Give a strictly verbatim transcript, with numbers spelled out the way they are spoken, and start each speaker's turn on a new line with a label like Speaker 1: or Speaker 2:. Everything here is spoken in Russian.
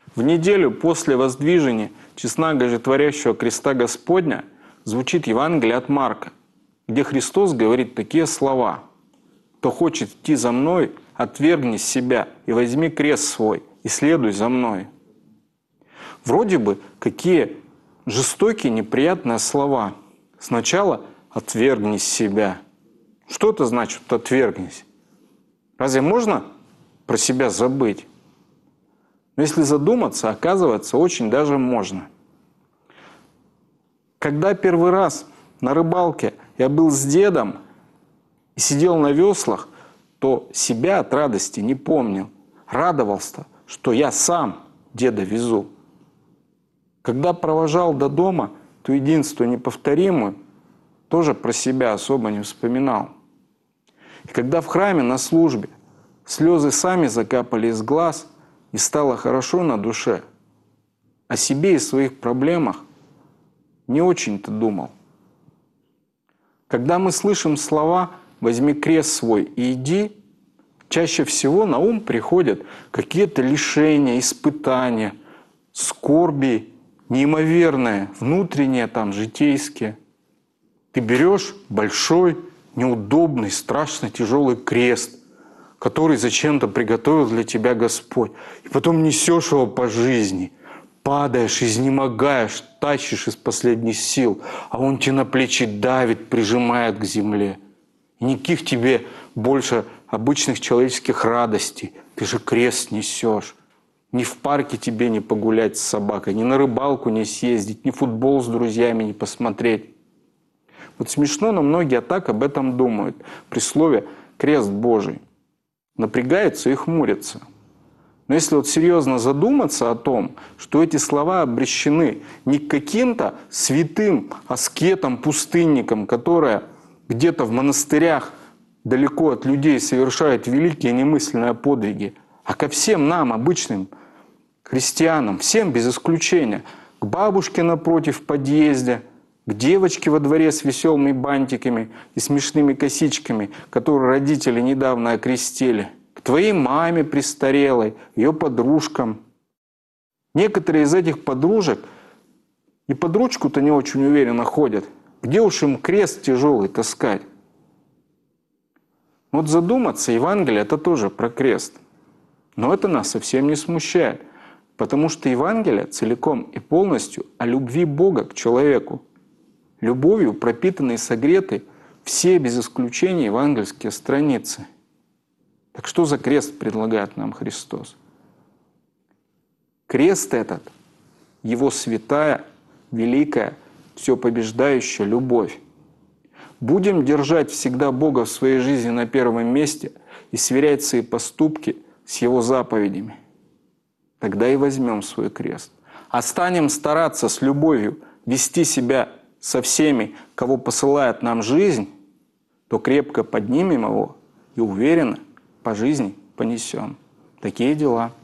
Speaker 1: В неделю после воздвижения честного животворящего креста Господня звучит Евангелие от Марка, где Христос говорит такие слова: «Кто хочет идти за Мной, отвергни себя и возьми крест свой, и следуй за Мной». Вроде бы какие жестокие, неприятные слова. Сначала «отвергни себя». Что это значит «отвергнись»? Разве можно про себя забыть? Но если задуматься, оказывается, очень даже можно. Когда первый раз на рыбалке я был с дедом и сидел на веслах, то себя от радости не помнил. Радовался, что я сам деда везу. Когда провожал до дома, то единство неповторимое тоже про себя особо не вспоминал. И когда в храме на службе слезы сами закапали из глаз, и стало хорошо на душе, о себе и своих проблемах не очень-то думал. Когда мы слышим слова «возьми крест свой и иди», чаще всего на ум приходят какие-то лишения, испытания, скорби, неимоверные, внутренние, там, житейские. Ты берешь большой, неудобный, страшно тяжелый крест, который зачем-то приготовил для тебя Господь, и потом несешь его по жизни, падаешь, изнемогаешь, тащишь из последних сил, а он тебе на плечи давит, прижимает к земле. И никаких тебе больше обычных человеческих радостей. Ты же крест несешь. Ни в парке тебе не погулять с собакой, ни на рыбалку не съездить, ни футбол с друзьями не посмотреть. Вот смешно, но многие так об этом думают. При слове «крест Божий» напрягаются и хмурятся. Но если вот серьезно задуматься о том, что эти слова обращены не к каким-то святым аскетам, пустынникам, которые где-то в монастырях далеко от людей совершают великие немысленные подвиги, а ко всем нам, обычным христианам, всем без исключения, к бабушке напротив в подъезде, к девочке во дворе с веселыми бантиками и смешными косичками, которую родители недавно окрестили, к твоей маме престарелой, ее подружкам. Некоторые из этих подружек и под ручку-то не очень уверенно ходят. Где уж им крест тяжелый таскать? Вот задуматься, Евангелие — это тоже про крест. Но это нас совсем не смущает, потому что Евангелие целиком и полностью о любви Бога к человеку. Любовью пропитаны и согреты все без исключения евангельские страницы. Так что за крест предлагает нам Христос? Крест этот — Его святая, великая, все побеждающая любовь. Будем держать всегда Бога в своей жизни на первом месте и сверять свои поступки с Его заповедями. Тогда и возьмем свой крест. А станем стараться с любовью вести себя со всеми, кого посылает нам жизнь, то крепко поднимем его и уверенно по жизни понесем. Такие дела.